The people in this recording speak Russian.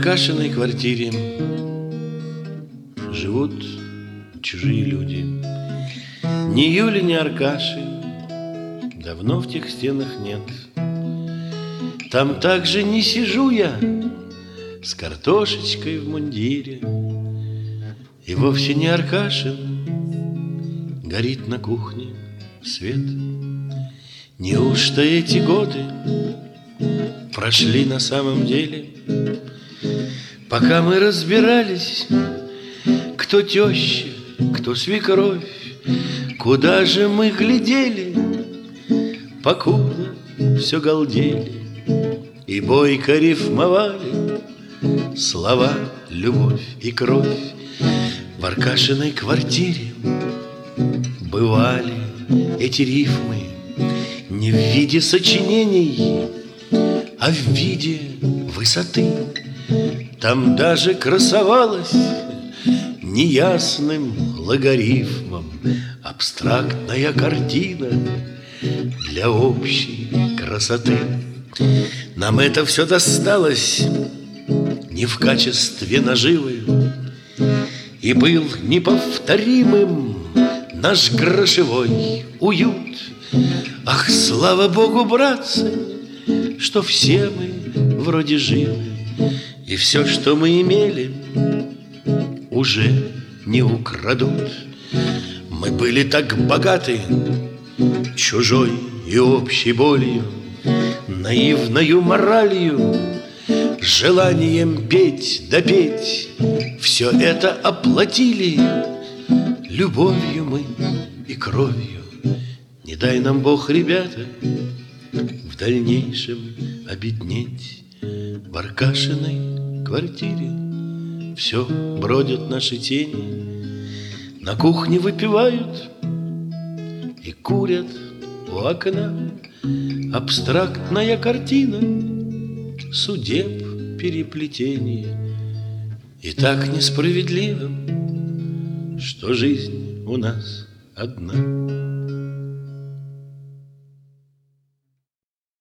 Аркашиной квартире живут чужие люди. Ни Юли, ни Аркаши давно в тех стенах нет. Там также не сижу я с картошечкой в мундире, и вовсе не Аркашин горит на кухне свет. Неужто эти годы прошли на самом деле, пока мы разбирались, кто теща, кто свекровь, куда же мы глядели, покуда все галдели и бойко рифмовали слова «любовь» и «кровь». В Аркашиной квартире бывали эти рифмы не в виде сочинений, а в виде высоты. Там даже красовалась неясным логарифмом абстрактная картина для общей красоты. Нам это все досталось не в качестве наживы, и был неповторимым наш грошевой уют. Ах, слава Богу, братцы, что все мы вроде живы, и все, что мы имели, уже не украдут. Мы были так богаты чужой и общей болью, наивною моралью, желанием петь да петь. Все это оплатили любовью мы и кровью. Не дай нам Бог, ребята, в дальнейшем обеднеть. В Аркашиной квартире все бродят наши тени, на кухне выпивают и курят у окна. Абстрактная картина судеб переплетение, и так несправедливо, что жизнь у нас одна.